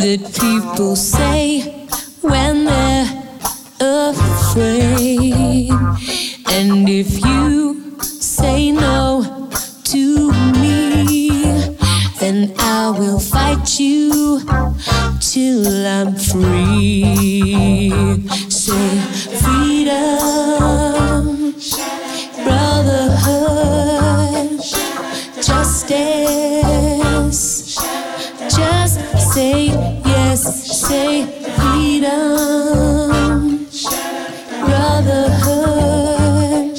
that people say when they're afraid. And if you say no to me, then I will fight you till I'm free. Say freedom, brotherhood, justice. Just say yes, say freedom, brotherhood,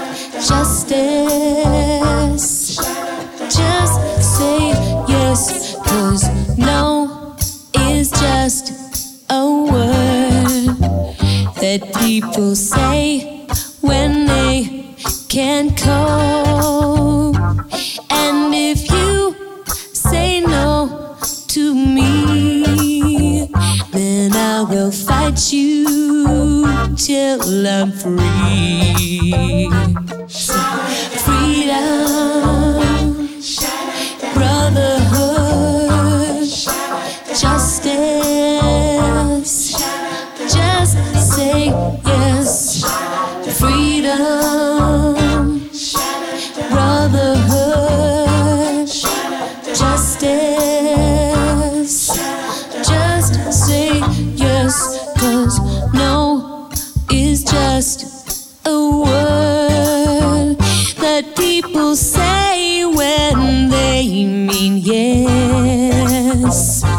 justice. Just say yes, 'cause no is just a word that people say when they can't cope. And if you say no to me, then I will fight you till I'm free. So, freedom, brotherhood, justice. Just say yes. Freedom, brotherhood, justice. Just say yes, 'cause no is just a word that people say when they mean yes.